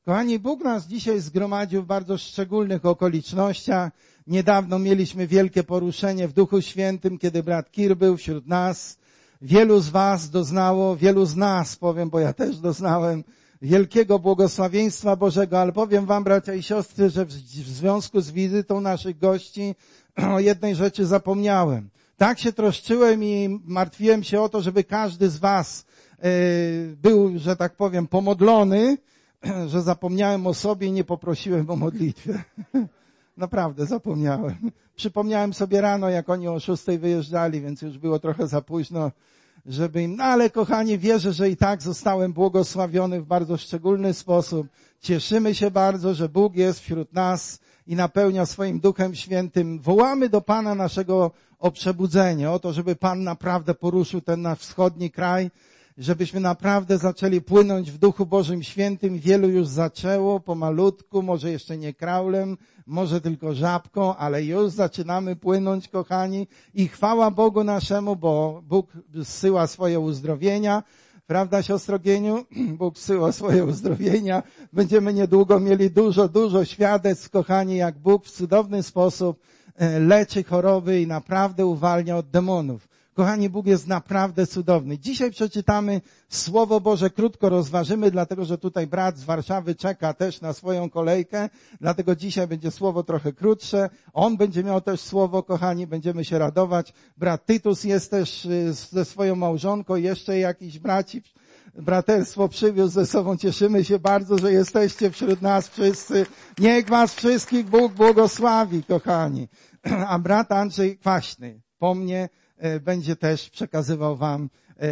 Kochani, Bóg nas dzisiaj zgromadził w bardzo szczególnych okolicznościach. Niedawno mieliśmy wielkie poruszenie w Duchu Świętym, kiedy brat Kir był wśród nas. Wielu z was doznało, wielu z nas, powiem, bo ja też doznałem wielkiego błogosławieństwa Bożego, ale powiem wam, bracia i siostry, że w związku z wizytą naszych gości o jednej rzeczy zapomniałem. Tak się troszczyłem i martwiłem się o to, żeby każdy z was był, że tak powiem, pomodlony, że zapomniałem o sobie i nie poprosiłem o modlitwę. Naprawdę zapomniałem. Przypomniałem sobie rano, jak oni o 6 wyjeżdżali, więc już było trochę za późno, żeby im... No ale kochani, wierzę, że i tak zostałem błogosławiony w bardzo szczególny sposób. Cieszymy się bardzo, że Bóg jest wśród nas i napełnia swoim Duchem Świętym. Wołamy do Pana naszego o przebudzenie, o to, żeby Pan naprawdę poruszył ten nasz wschodni kraj, żebyśmy naprawdę zaczęli płynąć w Duchu Bożym Świętym. Wielu już zaczęło pomalutku, może jeszcze nie kraulem, może tylko żabką, ale już zaczynamy płynąć, kochani. I chwała Bogu naszemu, bo Bóg zsyła swoje uzdrowienia. Prawda, siostro Gieniu? Bóg zsyła swoje uzdrowienia. Będziemy niedługo mieli dużo świadectw, kochani, jak Bóg w cudowny sposób leczy choroby i naprawdę uwalnia od demonów. Kochani, Bóg jest naprawdę cudowny. Dzisiaj przeczytamy Słowo Boże, krótko rozważymy, dlatego że tutaj brat z Warszawy czeka też na swoją kolejkę, dlatego dzisiaj będzie słowo trochę krótsze. On będzie miał też słowo, kochani, będziemy się radować. Brat Tytus jest też ze swoją małżonką, jeszcze jakiś braterstwo przywiózł ze sobą. Cieszymy się bardzo, że jesteście wśród nas wszyscy. Niech was wszystkich Bóg błogosławi, kochani. A brat Andrzej Kwaśny po mnie będzie też przekazywał wam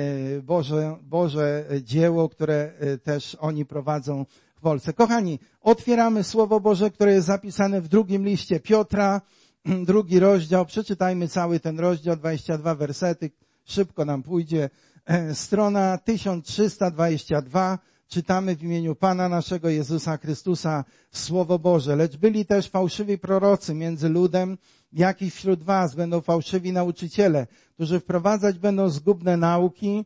Boże dzieło, które też oni prowadzą w Polsce. Kochani, otwieramy Słowo Boże, które jest zapisane w drugim liście Piotra, 2 rozdział. Przeczytajmy cały ten rozdział, 22 wersety. Szybko nam pójdzie. Strona 1322. Czytamy w imieniu Pana naszego Jezusa Chrystusa Słowo Boże. Lecz byli też fałszywi prorocy między ludem, jak i wśród was będą fałszywi nauczyciele, którzy wprowadzać będą zgubne nauki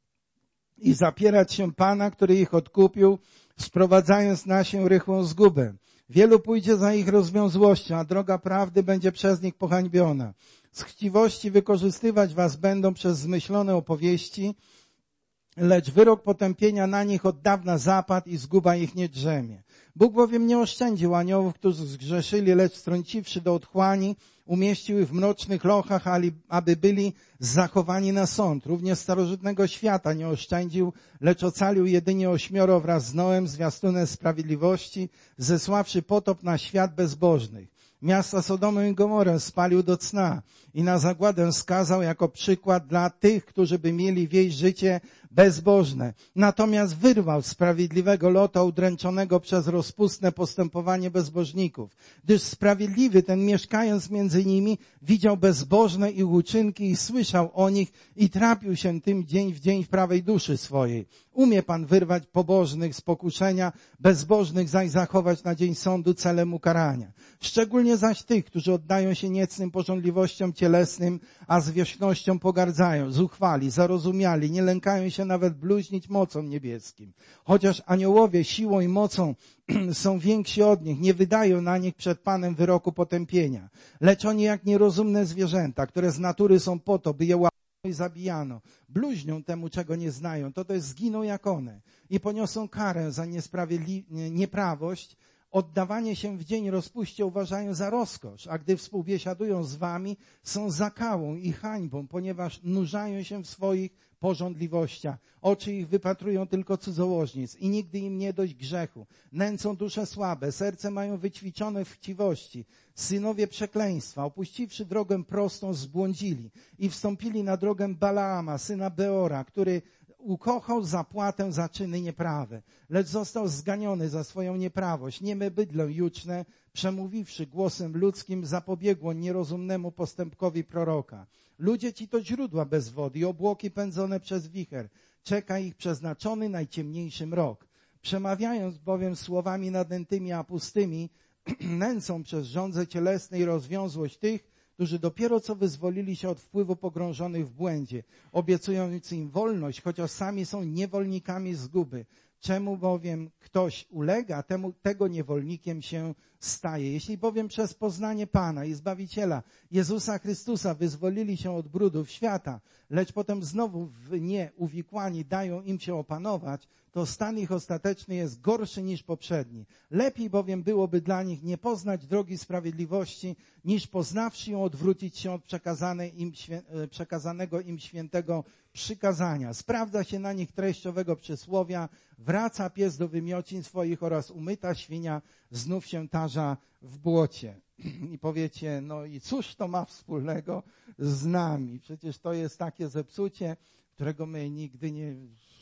i zapierać się Pana, który ich odkupił, sprowadzając na się rychłą zgubę. Wielu pójdzie za ich rozwiązłością, a droga prawdy będzie przez nich pohańbiona. Z chciwości wykorzystywać was będą przez zmyślone opowieści, lecz wyrok potępienia na nich od dawna zapadł i zguba ich nie drzemie. Bóg bowiem nie oszczędził aniołów, którzy zgrzeszyli, lecz strąciwszy do otchłani, umieścił ich w mrocznych lochach, aby byli zachowani na sąd. Również starożytnego świata nie oszczędził, lecz ocalił jedynie 8 wraz z Noem, zwiastunem sprawiedliwości, zesławszy potop na świat bezbożnych. Miasta Sodomę i Gomorę spalił do cna i na zagładę skazał jako przykład dla tych, którzy by mieli wieść życie bezbożne. Natomiast wyrwał sprawiedliwego Lota udręczonego przez rozpustne postępowanie bezbożników, gdyż sprawiedliwy ten, mieszkając między nimi, widział bezbożne ich uczynki i słyszał o nich i trapił się tym dzień w dzień w prawej duszy swojej. Umie Pan wyrwać pobożnych z pokuszenia, bezbożnych zaś zachować na dzień sądu celem ukarania. Szczególnie zaś tych, którzy oddają się niecnym pożądliwościom cielesnym, a zwierzchnością pogardzają, zuchwali, zarozumiali, nie lękają się nawet bluźnić mocą niebieskim. Chociaż aniołowie siłą i mocą są więksi od nich, nie wydają na nich przed Panem wyroku potępienia. Lecz oni jak nierozumne zwierzęta, które z natury są po to, by je i zabijano. Bluźnią temu, czego nie znają. To jest zginą jak one. I poniosą karę za nieprawość. Oddawanie się w dzień rozpuście uważają za rozkosz, a gdy współbiesiadują z wami, są zakałą i hańbą, ponieważ nurzają się w swoich pożądliwościach. Oczy ich wypatrują tylko cudzołożnic i nigdy im nie dość grzechu. Nęcą dusze słabe, serce mają wyćwiczone w chciwości. Synowie przekleństwa, opuściwszy drogę prostą, zbłądzili i wstąpili na drogę Balaama, syna Beora, który ukochał zapłatę za czyny nieprawe, lecz został zganiony za swoją nieprawość. Nieme bydlę juczne, przemówiwszy głosem ludzkim, zapobiegło nierozumnemu postępkowi proroka. Ludzie ci to źródła bez wody i obłoki pędzone przez wicher. Czeka ich przeznaczony najciemniejszy mrok. Przemawiając bowiem słowami nadętymi a pustymi, nęcą przez żądzę cielesnej rozwiązłość tych, którzy dopiero co wyzwolili się od wpływu pogrążonych w błędzie, obiecując im wolność, chociaż sami są niewolnikami zguby. Czemu bowiem ktoś ulega, tego niewolnikiem się staje. Jeśli bowiem przez poznanie Pana i Zbawiciela Jezusa Chrystusa wyzwolili się od brudów świata, lecz potem znowu w nie uwikłani dają im się opanować, to stan ich ostateczny jest gorszy niż poprzedni. Lepiej bowiem byłoby dla nich nie poznać drogi sprawiedliwości, niż poznawszy ją odwrócić się od przekazanego im świętego przykazania. Sprawdza się na nich treściowego przysłowia, wraca pies do wymiocin swoich oraz umyta świnia znów się tarza w błocie. I powiecie, no i cóż to ma wspólnego z nami? Przecież to jest takie zepsucie, którego my nigdy,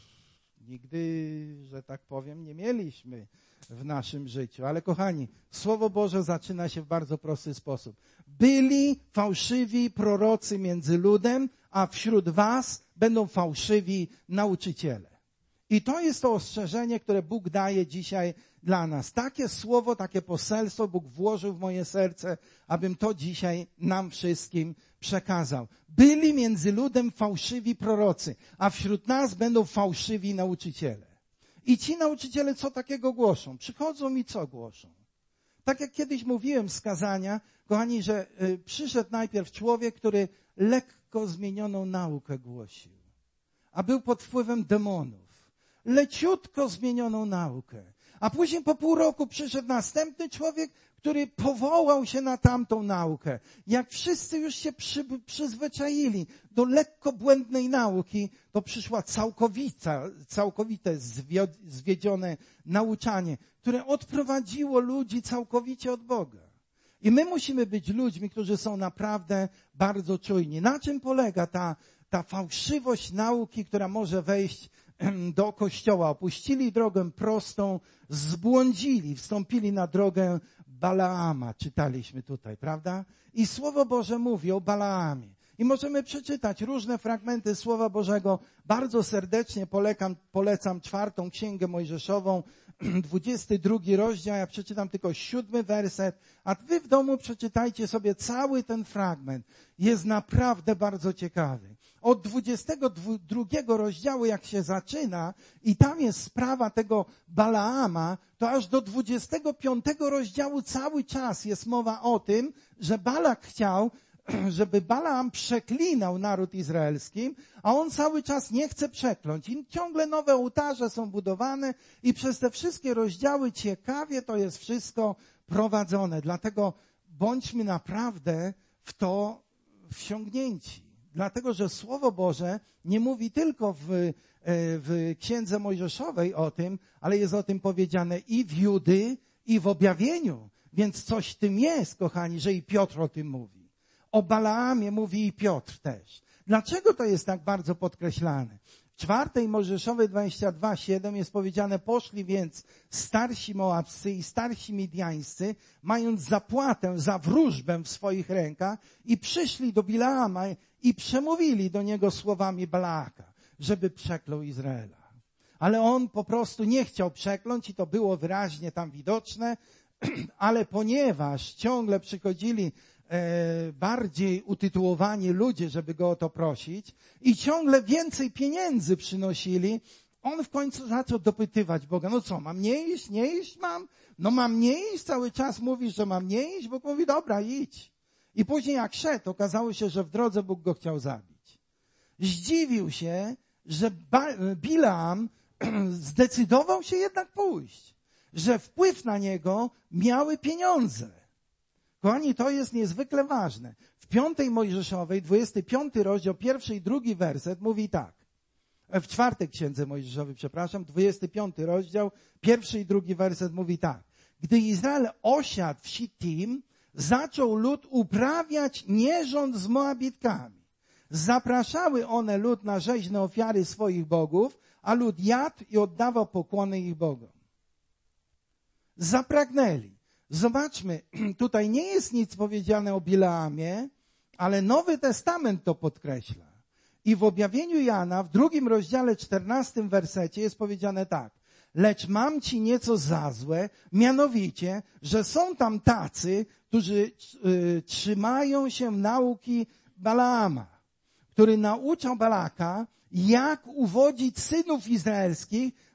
że tak powiem, nie mieliśmy w naszym życiu. Ale kochani, Słowo Boże zaczyna się w bardzo prosty sposób. Byli fałszywi prorocy między ludem, a wśród was będą fałszywi nauczyciele. I to jest to ostrzeżenie, które Bóg daje dzisiaj dla nas. Takie słowo, takie poselstwo Bóg włożył w moje serce, abym to dzisiaj nam wszystkim przekazał. Byli między ludem fałszywi prorocy, a wśród nas będą fałszywi nauczyciele. I ci nauczyciele co takiego głoszą? Przychodzą i co głoszą? Tak jak kiedyś mówiłem z kazania, kochani, że przyszedł najpierw człowiek, który lekko zmienioną naukę głosił, a był pod wpływem demonów. Leciutko zmienioną naukę. A później po pół roku przyszedł następny człowiek, który powołał się na tamtą naukę. Jak wszyscy już się przyzwyczaili do lekko błędnej nauki, to przyszła całkowite zwiedzione nauczanie, które odprowadziło ludzi całkowicie od Boga. I my musimy być ludźmi, którzy są naprawdę bardzo czujni. Na czym polega ta fałszywość nauki, która może wejść do Kościoła? Opuścili drogę prostą, zbłądzili, wstąpili na drogę Balaama. Czytaliśmy tutaj, prawda? I Słowo Boże mówi o Balaamie. I możemy przeczytać różne fragmenty Słowa Bożego. Bardzo serdecznie polecam 4. Księgę Mojżeszową, 22 rozdział. Ja przeczytam tylko 7 werset, a wy w domu przeczytajcie sobie cały ten fragment. Jest naprawdę bardzo ciekawy. Od 22 rozdziału, jak się zaczyna, i tam jest sprawa tego Balaama, to aż do 25 rozdziału cały czas jest mowa o tym, że Balak chciał, żeby Balaam przeklinał naród izraelski, a on cały czas nie chce przekląć. I ciągle nowe ołtarze są budowane i przez te wszystkie rozdziały ciekawie to jest wszystko prowadzone. Dlatego bądźmy naprawdę w to wsiągnięci. Dlatego, że Słowo Boże nie mówi tylko w Księdze Mojżeszowej o tym, ale jest o tym powiedziane i w Judy, i w objawieniu. Więc coś w tym jest, kochani, że i Piotr o tym mówi. O Balaamie mówi i Piotr też. Dlaczego to jest tak bardzo podkreślane? W 4 Mojżeszowej 22:7 jest powiedziane, poszli więc starsi Moabscy i starsi Midiańscy, mając zapłatę za wróżbę w swoich rękach i przyszli do Bileama i przemówili do niego słowami Balaaka, żeby przeklął Izraela. Ale on po prostu nie chciał przekląć i to było wyraźnie tam widoczne, ale ponieważ ciągle przychodzili bardziej utytułowani ludzie, żeby go o to prosić i ciągle więcej pieniędzy przynosili, on w końcu zaczął dopytywać Boga, no co, mam nie iść? Nie iść mam? No mam nie iść? Cały czas mówisz, że mam nie iść? Bóg mówi, dobra, idź. I później jak szedł, okazało się, że w drodze Bóg go chciał zabić. Zdziwił się, że Bileam zdecydował się jednak pójść, że wpływ na niego miały pieniądze. Kochani, to jest niezwykle ważne. W 5 Mojżeszowej, 25 rozdział, 1 i 2 werset mówi tak. W 4 Księdze Mojżeszowej, 25 rozdział, 1 i 2 werset mówi tak. Gdy Izrael osiadł w Sittim, zaczął lud uprawiać nierząd z Moabitkami. Zapraszały one lud na rzeźne ofiary swoich bogów, a lud jadł i oddawał pokłony ich bogom. Zapragnęli. Zobaczmy, tutaj nie jest nic powiedziane o Bileamie, ale Nowy Testament to podkreśla. I w objawieniu Jana, w 2 rozdziale 14 wersecie jest powiedziane tak. Lecz mam ci nieco za złe, mianowicie, że są tam tacy, którzy trzymają się nauki Balaama, który nauczał Balaka, jak uwodzić synów izraelskich,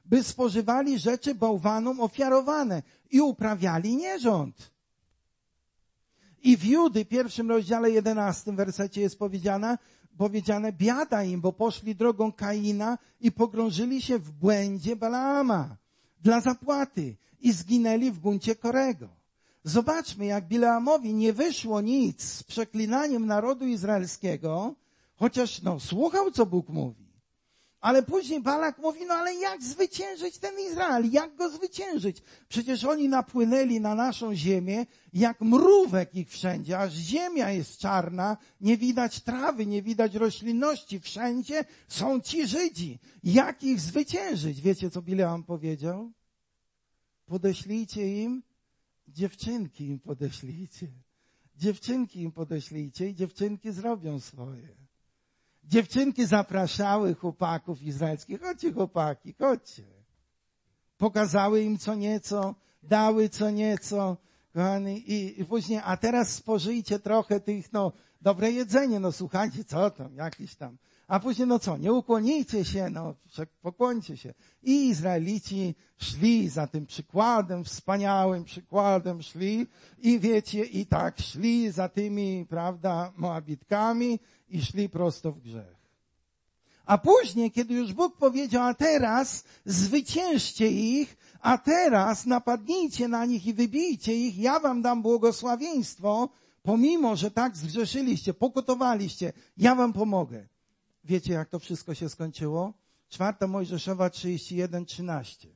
by spożywali rzeczy bałwanom ofiarowane i uprawiali nierząd. I w Judy, 1 rozdziale 11 wersecie jest powiedziane, biada im, bo poszli drogą Kaina i pogrążyli się w błędzie Balaama dla zapłaty i zginęli w buncie Korego. Zobaczmy, jak Bileamowi nie wyszło nic z przeklinaniem narodu izraelskiego, chociaż słuchał, co Bóg mówi. Ale później Balak mówi, ale jak zwyciężyć ten Izrael? Jak go zwyciężyć? Przecież oni napłynęli na naszą ziemię, jak mrówek ich wszędzie, aż ziemia jest czarna, nie widać trawy, nie widać roślinności, wszędzie są ci Żydzi. Jak ich zwyciężyć? Wiecie, co Bileam powiedział? Podeślijcie im dziewczynki im podeślijcie. Dziewczynki im podeślijcie i dziewczynki zrobią swoje. Dziewczynki zapraszały chłopaków izraelskich. Chodźcie chłopaki, chodźcie. Pokazały im co nieco, dały co nieco. Kochani, i później, a teraz spożyjcie trochę tych, dobre jedzenie, słuchajcie, co tam, jakieś tam. A później, nie ukłonijcie się, pokłońcie się. I Izraelici szli za tym przykładem, wspaniałym przykładem szli i wiecie, i tak szli za tymi, Moabitkami i szli prosto w grzech. A później, kiedy już Bóg powiedział, a teraz zwyciężcie ich, a teraz napadnijcie na nich i wybijcie ich, ja wam dam błogosławieństwo, pomimo, że tak zgrzeszyliście, pokutowaliście, ja wam pomogę. Wiecie, jak to wszystko się skończyło? 4 Mojżeszowa 31:13.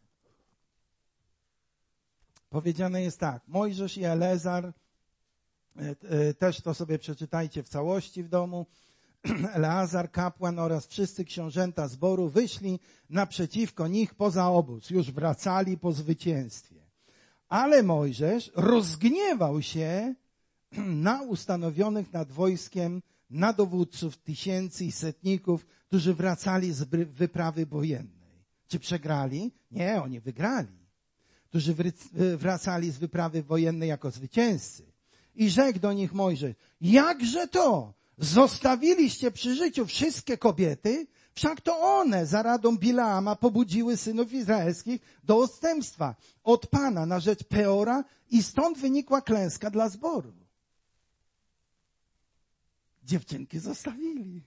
Powiedziane jest tak. Mojżesz i Eleazar, też to sobie przeczytajcie w całości w domu. Eleazar, kapłan oraz wszyscy książęta zboru wyszli naprzeciwko nich poza obóz. Już wracali po zwycięstwie. Ale Mojżesz rozgniewał się na ustanowionych nad wojskiem, na dowódców tysięcy i setników, którzy wracali z wyprawy wojennej. Czy przegrali? Nie, oni wygrali. Którzy wracali z wyprawy wojennej jako zwycięzcy. I rzekł do nich Mojżesz, jakże to? Zostawiliście przy życiu wszystkie kobiety? Wszak to one za radą Bileama pobudziły synów izraelskich do odstępstwa od Pana na rzecz Peora i stąd wynikła klęska dla zboru. Dziewczynki zostawili.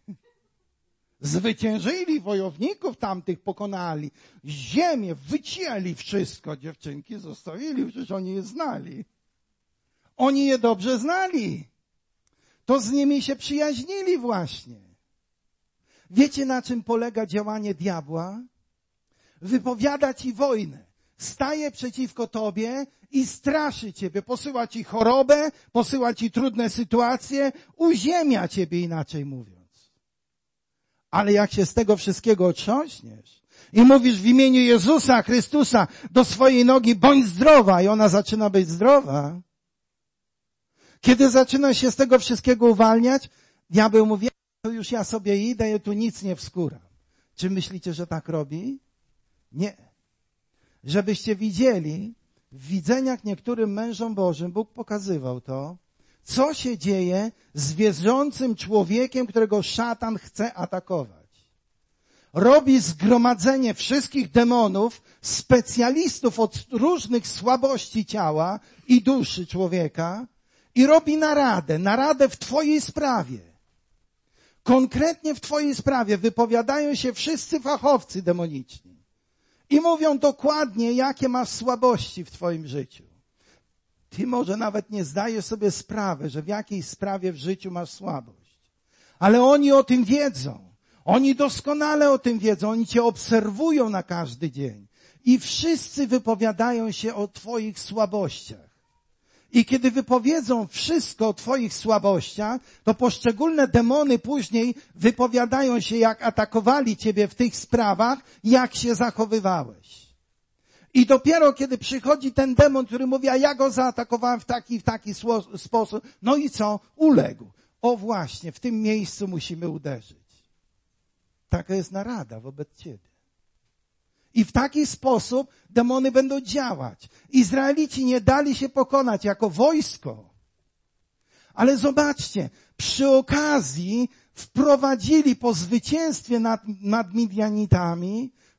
Zwyciężyli wojowników tamtych, pokonali. Ziemię wycięli wszystko. Dziewczynki zostawili, przecież oni je znali. Oni je dobrze znali. To z nimi się przyjaźnili właśnie. Wiecie, na czym polega działanie diabła? Wypowiada ci wojnę. Staje przeciwko tobie i straszy ciebie. Posyła ci chorobę, posyła ci trudne sytuacje, uziemia ciebie, inaczej mówiąc. Ale jak się z tego wszystkiego otrząśniesz i mówisz w imieniu Jezusa Chrystusa do swojej nogi, bądź zdrowa, i ona zaczyna być zdrowa. Kiedy zaczyna się z tego wszystkiego uwalniać, diabeł mówi, to już ja sobie idę, ja tu nic nie wskuram. Czy myślicie, że tak robi? Nie. Żebyście widzieli, w widzeniach niektórym mężom Bożym Bóg pokazywał to, co się dzieje z wierzącym człowiekiem, którego szatan chce atakować. Robi zgromadzenie wszystkich demonów, specjalistów od różnych słabości ciała i duszy człowieka i robi naradę w twojej sprawie. Konkretnie w twojej sprawie wypowiadają się wszyscy fachowcy demoniczni. I mówią dokładnie, jakie masz słabości w twoim życiu. Ty może nawet nie zdajesz sobie sprawy, że w jakiejś sprawie w życiu masz słabość. Ale oni o tym wiedzą. Oni doskonale o tym wiedzą. Oni cię obserwują na każdy dzień. I wszyscy wypowiadają się o twoich słabościach. I kiedy wypowiedzą wszystko o twoich słabościach, to poszczególne demony później wypowiadają się, jak atakowali ciebie w tych sprawach, jak się zachowywałeś. I dopiero kiedy przychodzi ten demon, który mówi, a ja go zaatakowałem w taki sposób, no i co? Uległ. O właśnie, w tym miejscu musimy uderzyć. Taka jest narada wobec ciebie. I w taki sposób demony będą działać. Izraelici nie dali się pokonać jako wojsko. Ale zobaczcie, przy okazji wprowadzili po zwycięstwie nad Midianitami,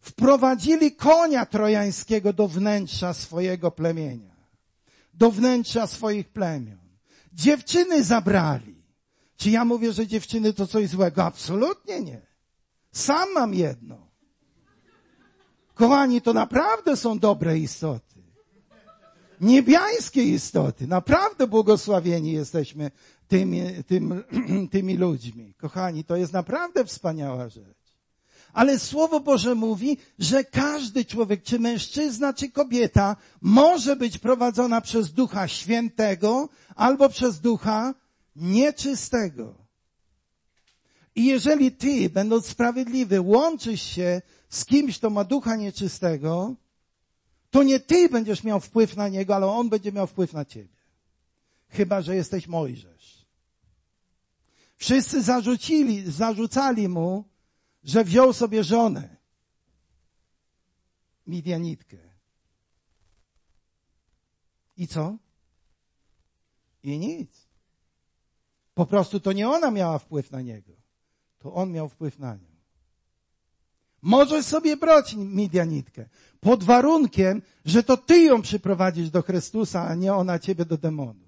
Wprowadzili konia trojańskiego do wnętrza swojego plemienia. Do wnętrza swoich plemion. Dziewczyny zabrali. Czy ja mówię, że dziewczyny to coś złego? Absolutnie nie. Sam mam jedno. Kochani, to naprawdę są dobre istoty. Niebiańskie istoty. Naprawdę błogosławieni jesteśmy tymi ludźmi. Kochani, to jest naprawdę wspaniała rzecz. Ale Słowo Boże mówi, że każdy człowiek, czy mężczyzna, czy kobieta, może być prowadzona przez Ducha Świętego albo przez Ducha Nieczystego. I jeżeli ty, będąc sprawiedliwy, łączysz się z kimś, kto ma Ducha Nieczystego, to nie ty będziesz miał wpływ na niego, ale on będzie miał wpływ na ciebie. Chyba że jesteś Mojżesz. Wszyscy zarzucali mu, że wziął sobie żonę, Midianitkę. I co? I nic. Po prostu to nie ona miała wpływ na niego. To on miał wpływ na nią. Możesz sobie brać Midianitkę. Pod warunkiem, że to ty ją przyprowadzisz do Chrystusa, a nie ona ciebie do demonów.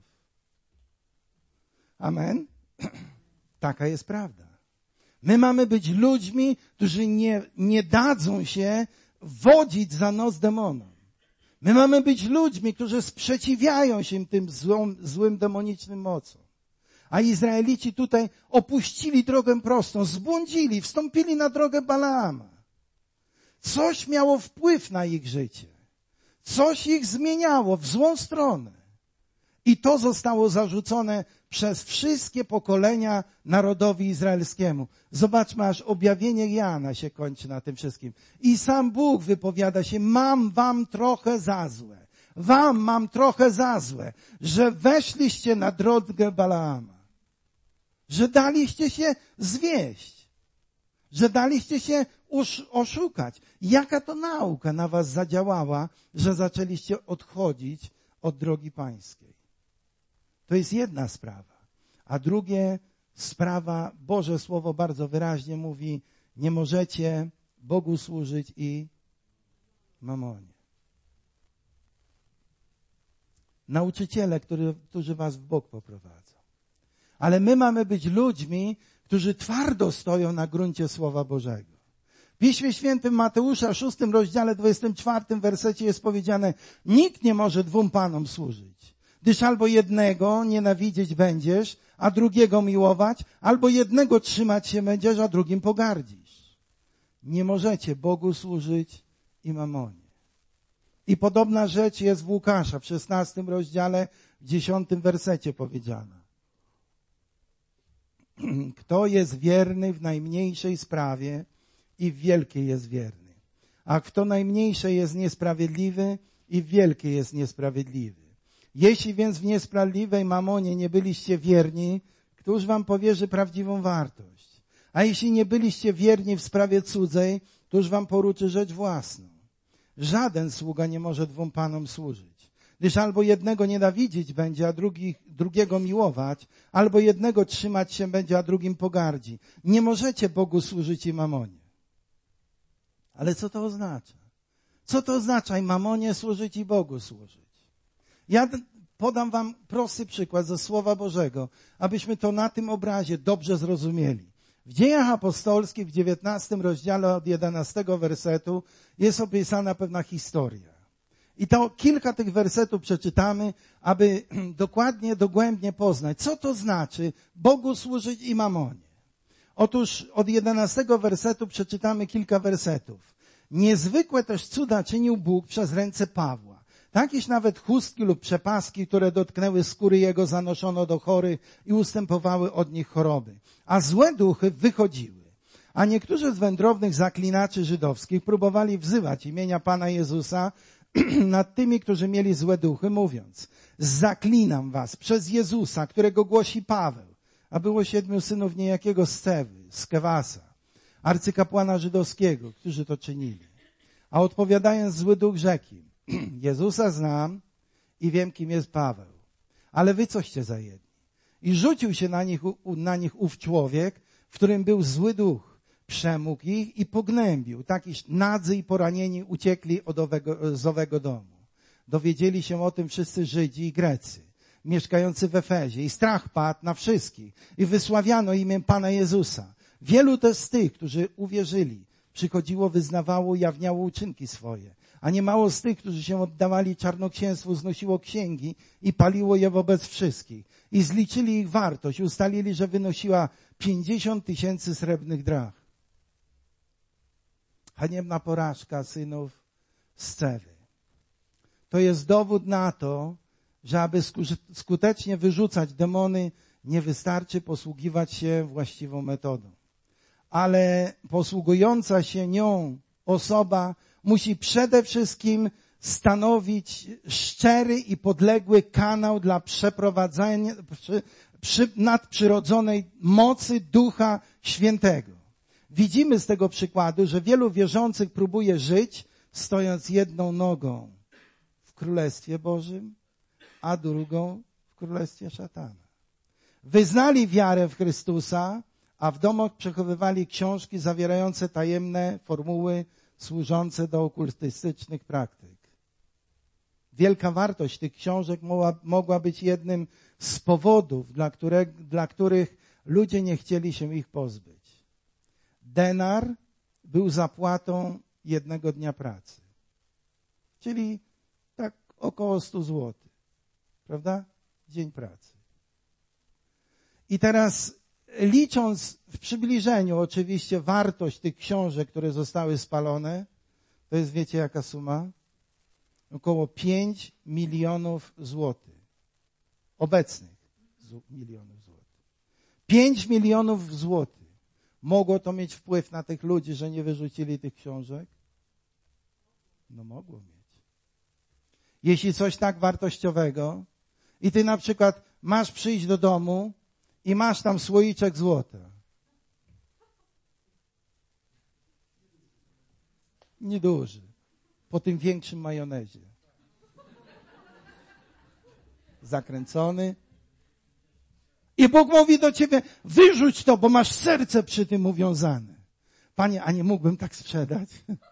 Amen? Taka jest prawda. My mamy być ludźmi, którzy nie dadzą się wodzić za nos demonom. My mamy być ludźmi, którzy sprzeciwiają się tym złym demonicznym mocom. A Izraelici tutaj opuścili drogę prostą, zbłądzili, wstąpili na drogę Balaama. Coś miało wpływ na ich życie. Coś ich zmieniało w złą stronę. I to zostało zarzucone przez wszystkie pokolenia narodowi izraelskiemu. Zobaczmy, aż objawienie Jana się kończy na tym wszystkim. I sam Bóg wypowiada się, mam wam trochę za złe. Mam trochę za złe, że weszliście na drogę Balaama. Że daliście się zwieść. Że daliście się oszukać. Jaka to nauka na was zadziałała, że zaczęliście odchodzić od drogi pańskiej? To jest jedna sprawa. A drugie sprawa, Boże Słowo bardzo wyraźnie mówi, nie możecie Bogu służyć i mamonie. Nauczyciele, którzy was w bok poprowadzą. Ale my mamy być ludźmi, którzy twardo stoją na gruncie Słowa Bożego. W Piśmie Świętym Mateusza, 6 rozdziale, 24 wersecie jest powiedziane, nikt nie może dwóm panom służyć, gdyż albo jednego nienawidzieć będziesz, a drugiego miłować, albo jednego trzymać się będziesz, a drugim pogardzisz. Nie możecie Bogu służyć i mamonie. I podobna rzecz jest w Łukasza, w 16 rozdziale, w 10 wersecie powiedziana. Kto jest wierny w najmniejszej sprawie i w wielkiej jest wierny. A kto najmniejszej jest niesprawiedliwy i w wielkiej jest niesprawiedliwy. Jeśli więc w niesprawiedliwej mamonie nie byliście wierni, któż wam powierzy prawdziwą wartość? A jeśli nie byliście wierni w sprawie cudzej, któż wam poruczy rzecz własną? Żaden sługa nie może dwóm panom służyć, gdyż albo jednego nienawidzić będzie, a drugiego miłować, albo jednego trzymać się będzie, a drugim pogardzi. Nie możecie Bogu służyć i mamonie. Ale co to oznacza? Co to oznacza i mamonie służyć i Bogu służyć? Ja podam wam prosty przykład ze Słowa Bożego, abyśmy to na tym obrazie dobrze zrozumieli. W Dziejach Apostolskich w 19 rozdziale od 11 wersetu jest opisana pewna historia. I to kilka tych wersetów przeczytamy, aby dokładnie, dogłębnie poznać, co to znaczy Bogu służyć i mamonie. Otóż od 11 wersetu przeczytamy kilka wersetów. Niezwykłe też cuda czynił Bóg przez ręce Pawła. Takież nawet chustki lub przepaski, które dotknęły skóry jego, zanoszono do chorych i ustępowały od nich choroby. A złe duchy wychodziły. A niektórzy z wędrownych zaklinaczy żydowskich próbowali wzywać imienia Pana Jezusa nad tymi, którzy mieli złe duchy, mówiąc, zaklinam was przez Jezusa, którego głosi Paweł. A było 7 synów niejakiego Scewy, Skewasa, arcykapłana żydowskiego, którzy to czynili. A odpowiadając zły duch rzekł im, Jezusa znam i wiem, kim jest Paweł. Ale wy coście za jedni. I rzucił się na nich ów człowiek, w którym był zły duch. przemógł ich i pognębił, tak iż nadzy i poranieni uciekli z owego domu. Dowiedzieli się o tym wszyscy Żydzi i Grecy, mieszkający w Efezie, i strach padł na wszystkich i wysławiano imię Pana Jezusa. Wielu też z tych, którzy uwierzyli, przychodziło, wyznawało i ujawniało uczynki swoje. A niemało z tych, którzy się oddawali czarnoksięstwu, znosiło księgi i paliło je wobec wszystkich. I zliczyli ich wartość, ustalili, że wynosiła 50 000 srebrnych drach. Haniebna porażka synów Scewy. To jest dowód na to, że aby skutecznie wyrzucać demony, nie wystarczy posługiwać się właściwą metodą. Ale posługująca się nią osoba musi przede wszystkim stanowić szczery i podległy kanał dla przeprowadzenia nadprzyrodzonej mocy Ducha Świętego. Widzimy z tego przykładu, że wielu wierzących próbuje żyć, stojąc jedną nogą w Królestwie Bożym, a drugą w Królestwie Szatana. Wyznali wiarę w Chrystusa, a w domach przechowywali książki zawierające tajemne formuły służące do okultystycznych praktyk. Wielka wartość tych książek mogła być jednym z powodów, dla których ludzie nie chcieli się ich pozbyć. Denar był zapłatą jednego dnia pracy, czyli tak około 100 zł, prawda? Dzień pracy. I teraz licząc w przybliżeniu oczywiście wartość tych książek, które zostały spalone, to jest, wiecie jaka suma? Około 5 milionów złotych. Obecnych milionów złotych. 5 milionów złotych. Mogło to mieć wpływ na tych ludzi, że nie wyrzucili tych książek? No mogło mieć. Jeśli coś tak wartościowego i ty na przykład masz przyjść do domu i masz tam słoiczek złota. Nieduży. Po tym większym majonezie. Zakręcony. I Bóg mówi do ciebie, wyrzuć to, bo masz serce przy tym uwiązane. Panie, a nie mógłbym tak sprzedać?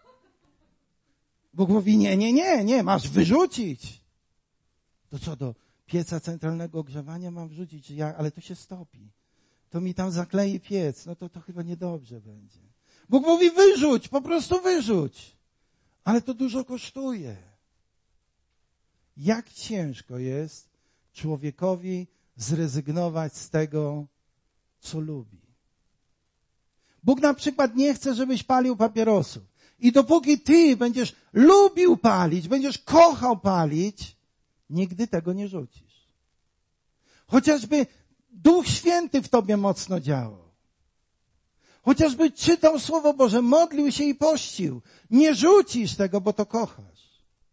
Bóg mówi, nie, masz wyrzucić. To co, do pieca centralnego ogrzewania mam wrzucić? Ale to się stopi. To mi tam zaklei piec. No to chyba niedobrze będzie. Bóg mówi, wyrzuć, po prostu wyrzuć. Ale to dużo kosztuje. Jak ciężko jest człowiekowi zrezygnować z tego, co lubi. Bóg na przykład nie chce, żebyś palił papierosów. I dopóki ty będziesz lubił palić, będziesz kochał palić, nigdy tego nie rzucisz. Chociażby Duch Święty w tobie mocno działał. Chociażby czytał Słowo Boże, modlił się i pościł. Nie rzucisz tego, bo to kochasz.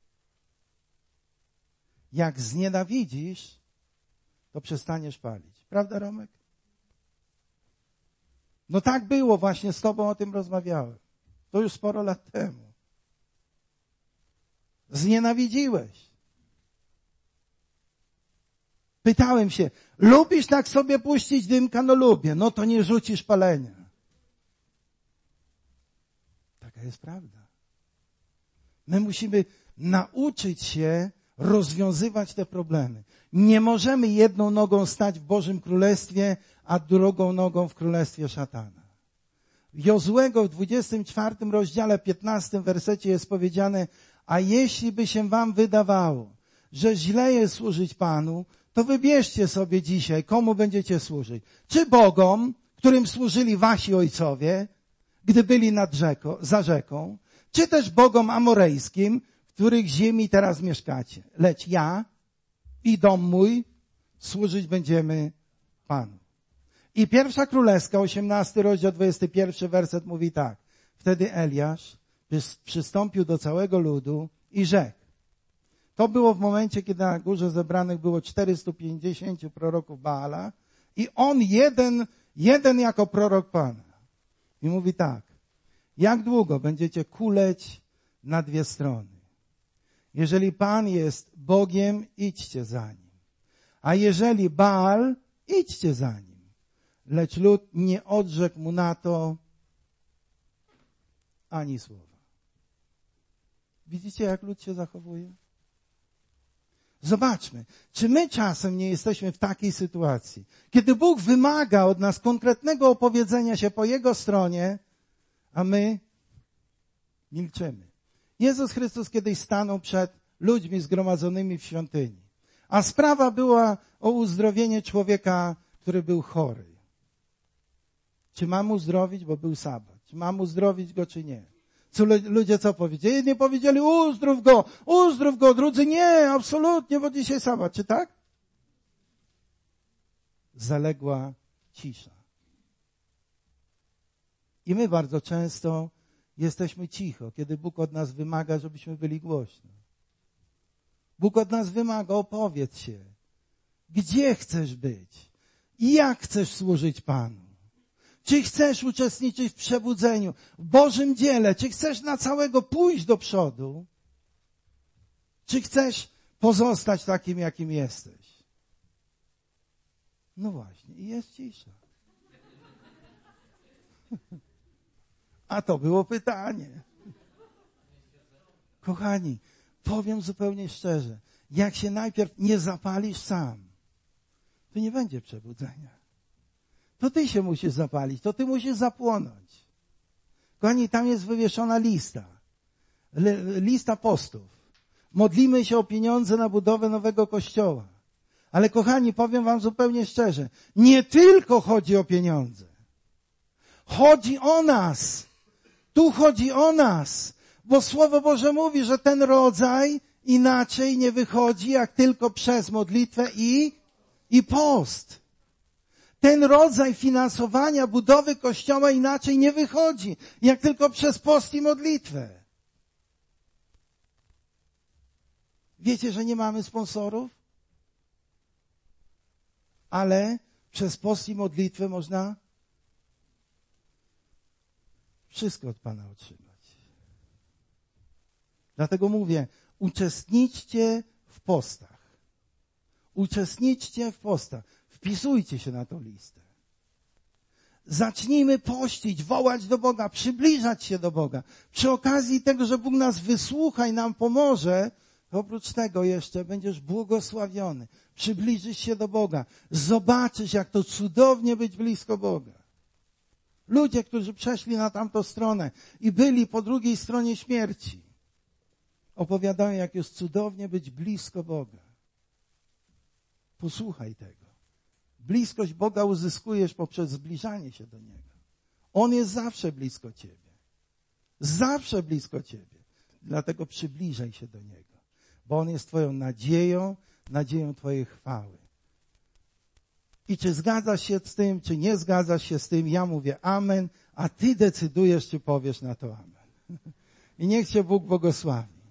Jak znienawidzisz, to przestaniesz palić. Prawda, Romek? No tak było, właśnie z tobą o tym rozmawiałem. To już sporo lat temu. Znienawidziłeś. Pytałem się, lubisz tak sobie puścić dymka? No lubię. No to nie rzucisz palenia. Taka jest prawda. My musimy nauczyć się rozwiązywać te problemy. Nie możemy jedną nogą stać w Bożym Królestwie, a drugą nogą w Królestwie Szatana. Jozłego w 24 rozdziale 15 wersecie jest powiedziane, a jeśli by się wam wydawało, że źle jest służyć Panu, to wybierzcie sobie dzisiaj, komu będziecie służyć. Czy Bogom, którym służyli wasi ojcowie, gdy byli za rzeką, czy też Bogom amorejskim, w których ziemi teraz mieszkacie. Lecz ja i dom mój służyć będziemy Panu. I 1 Królewska, 18 rozdział, 21 werset mówi tak. Wtedy Eliasz przystąpił do całego ludu i rzekł. To było w momencie, kiedy na górze zebranych było 450 proroków Baala i on jeden jako prorok Pana. I mówi tak. Jak długo będziecie kuleć na dwie strony? Jeżeli Pan jest Bogiem, idźcie za Nim. A jeżeli Baal, idźcie za Nim. Lecz lud nie odrzekł mu na to ani słowa. Widzicie, jak lud się zachowuje? Zobaczmy, czy my czasem nie jesteśmy w takiej sytuacji, kiedy Bóg wymaga od nas konkretnego opowiedzenia się po Jego stronie, a my milczymy. Jezus Chrystus kiedyś stanął przed ludźmi zgromadzonymi w świątyni, a sprawa była o uzdrowienie człowieka, który był chory. Czy mam uzdrowić, bo był sabat? Czy mam uzdrowić go, czy nie? Co ludzie co powiedzieli? Jedni powiedzieli, uzdrów go, drudzy nie, absolutnie, bo dzisiaj sabat. Czy tak? Zaległa cisza. I my bardzo często jesteśmy cicho, kiedy Bóg od nas wymaga, żebyśmy byli głośno. Bóg od nas wymaga, opowiedz się. Gdzie chcesz być? I jak chcesz służyć Panu? Czy chcesz uczestniczyć w przebudzeniu, w Bożym dziele? Czy chcesz na całego pójść do przodu? Czy chcesz pozostać takim, jakim jesteś? No właśnie, i jest cisza. A to było pytanie. Kochani, powiem zupełnie szczerze, jak się najpierw nie zapalisz sam, to nie będzie przebudzenia. To ty się musisz zapalić, to ty musisz zapłonąć. Kochani, tam jest wywieszona lista. Lista postów. Modlimy się o pieniądze na budowę nowego kościoła. Ale kochani, powiem wam zupełnie szczerze, nie tylko chodzi o pieniądze. Chodzi o nas. Tu chodzi o nas. Bo Słowo Boże mówi, że ten rodzaj inaczej nie wychodzi, jak tylko przez modlitwę i post. Ten rodzaj finansowania, budowy Kościoła inaczej nie wychodzi, jak tylko przez post i modlitwę. Wiecie, że nie mamy sponsorów? Ale przez post i modlitwę można wszystko od Pana otrzymać. Dlatego mówię, uczestniczcie w postach. Uczestniczcie w postach. Wpisujcie się na tą listę. Zacznijmy pościć, wołać do Boga, przybliżać się do Boga. Przy okazji tego, że Bóg nas wysłucha i nam pomoże, oprócz tego jeszcze będziesz błogosławiony. Przybliżysz się do Boga. Zobaczysz, jak to cudownie być blisko Boga. Ludzie, którzy przeszli na tamtą stronę i byli po drugiej stronie śmierci, opowiadają, jak jest cudownie być blisko Boga. Posłuchaj tego. Bliskość Boga uzyskujesz poprzez zbliżanie się do Niego. On jest zawsze blisko ciebie. Zawsze blisko ciebie. Dlatego przybliżaj się do Niego. Bo On jest twoją nadzieją, nadzieją twojej chwały. I czy zgadzasz się z tym, czy nie zgadzasz się z tym, ja mówię amen, a ty decydujesz, czy powiesz na to amen. I niech cię Bóg błogosławi.